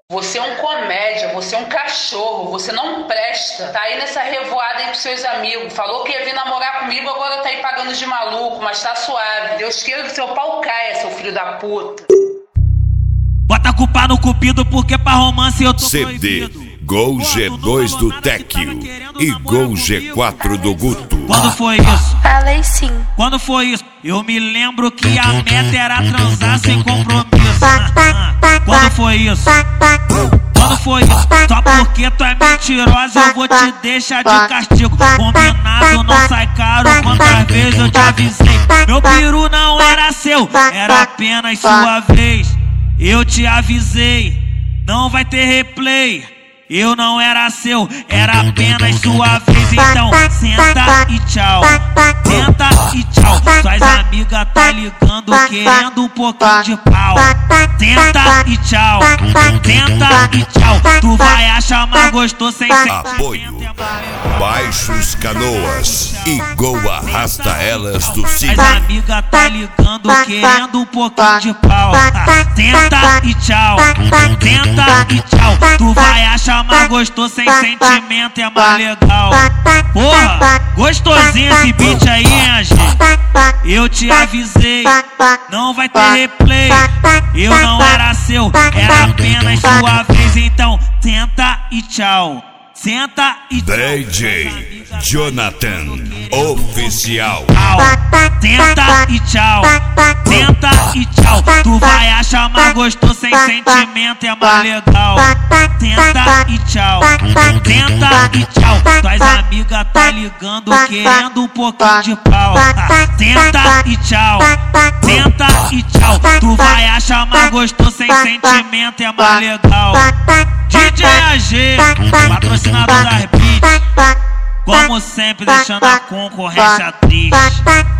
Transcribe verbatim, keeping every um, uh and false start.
Você é um comédia, você é um cachorro, você não presta. Tá aí nessa revoada aí pros seus amigos. Falou que ia vir namorar comigo, agora tá aí pagando de maluco, mas tá suave. Deus queira que seu pau caia, seu filho da puta. Bota a culpa no cupido porque pra romance eu tô C D proibido. Gol G dois do Tequio e Gol G quatro do Guto. Quando foi isso? Falei sim. Quando foi isso? Eu me lembro que a meta era transar sem compromisso. Quando foi isso? Quando foi isso? Só porque tu é mentirosa eu vou te deixar de castigo. Combinado não sai caro, quantas vezes eu te avisei. Meu peru não era seu, era apenas sua vez. Eu te avisei, não vai ter replay. Eu não era seu, era apenas sua vez. Então senta e tchau, senta e tchau. Suas amigas tá ligando querendo um pouquinho de pau. Senta e tchau, senta e tchau. Tu vai achar mais gostoso sem sentimento. Apoio Baixos Canoas e Gol Arrasta Elas do Sim. As amigas tá ligando querendo um pouquinho de pau. Senta e tchau, senta e tchau. Tu vai achar mais gostoso sem sentimento, é mais legal. Porra, gostosinho esse beat aí, hein, gente? Eu te avisei, não vai ter replay. Eu não era seu, era apenas sua vez. Então senta e tchau, senta e tchau. D J Jonathan Oficial. Senta e tchau, senta e tchau. Tu vai achar mais gostoso sem sentimento, é mais legal. Senta e tchau, senta e tchau. Tuas amigas tá ligando querendo um pouquinho de pau. Senta e tchau, senta e tchau. Tu vai achar mais gostoso sem sentimento, é mais legal. D J A G, patrocinador das beats. Como sempre, deixando a concorrência triste.